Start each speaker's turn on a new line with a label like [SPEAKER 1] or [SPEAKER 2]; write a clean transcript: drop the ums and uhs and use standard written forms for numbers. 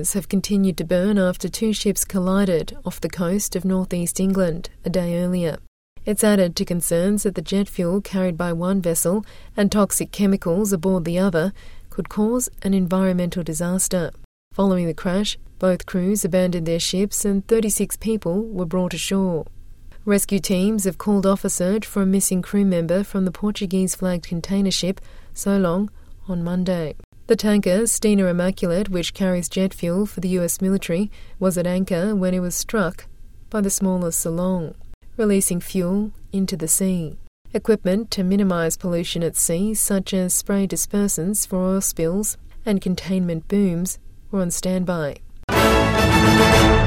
[SPEAKER 1] fires have continued to burn after two ships collided off the coast of northeast England a day earlier. It's added to concerns that the jet fuel carried by one vessel and toxic chemicals aboard the other could cause an environmental disaster. Following the crash, both crews abandoned their ships and 36 people were brought ashore. Rescue teams have called off a search for a missing crew member from the Portuguese-flagged container ship Solong on Monday. The tanker Stena Immaculate, which carries jet fuel for the US military, was at anchor when it was struck by the smaller Solong, releasing fuel into the sea. Equipment to minimise pollution at sea, such as spray dispersants for oil spills and containment booms, were on standby.